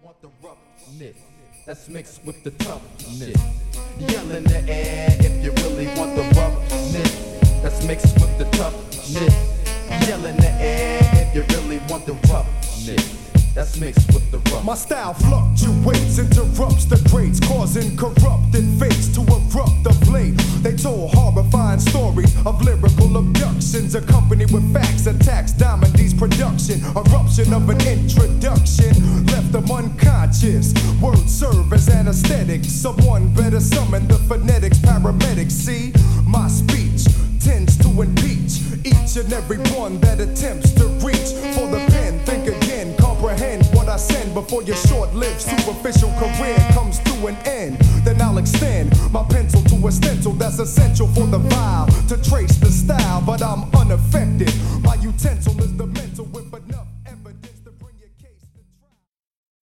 Want the roughness that's mixed with the toughness. Yell in the air if you really want the roughness that's mixed with the toughness. Yell in the air if you really want the roughness that's mixed with the rough. My style fluctuates, interrupts the grades, causing corrupted fates to erupt of late. They told horrifying stories of lyrical abductions, accompanied with facts, attacks, Diamond D's production. Eruption of an introduction left them unconscious. Words serve as anesthetic. Someone better summon the phonetics paramedics. See, my speech tends to impeach each and every one that attempts to reach for the pen. Think again, comprehend what I send before your short-lived superficial career comes to an end. Then I'll extend my pencil to a stencil that's essential for the vibe to trace the style, but I'm unaffected. My utensil is the mental.